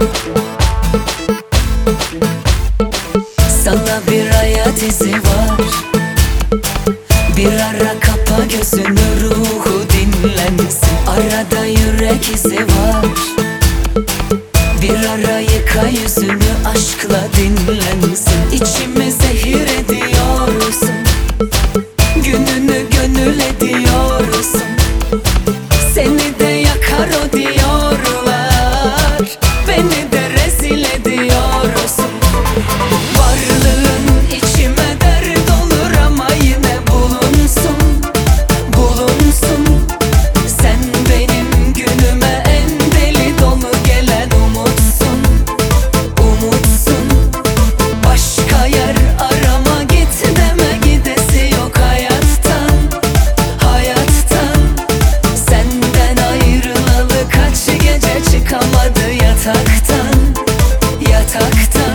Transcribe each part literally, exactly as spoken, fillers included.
Sana bir hayat izi var. Bir ara kapa gözünü, ruhu dinlensin. Arada yürek izi var. Bir ara yıka yüzünü, aşkla dinlensin. İçimi zehir ediyorsun, gününü gönül ediyorsun. Seni de yakar o diyorlar, beni de rezil ediyorsun. Varlığın içime dert olur ama yine bulunsun, bulunsun. Sen benim günüme en deli dolu gelen umutsun, umutsun. Başka yer arama, git deme, gidesi yok hayattan, hayattan. Senden ayrılalı kaç gece çıkamadı yataktan, yataktan.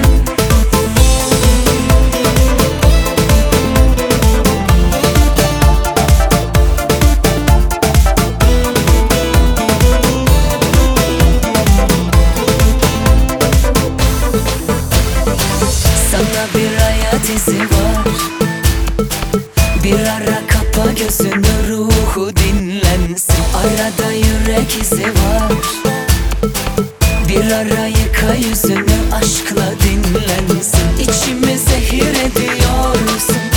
Sana bir hayat izi var. Bir ara kapa gözünü, ruhu dinlensin. Arada yürek izi var. Bir ara yıka yüzünü, aşkla dinlensin. İçimi zehir ediyorsun,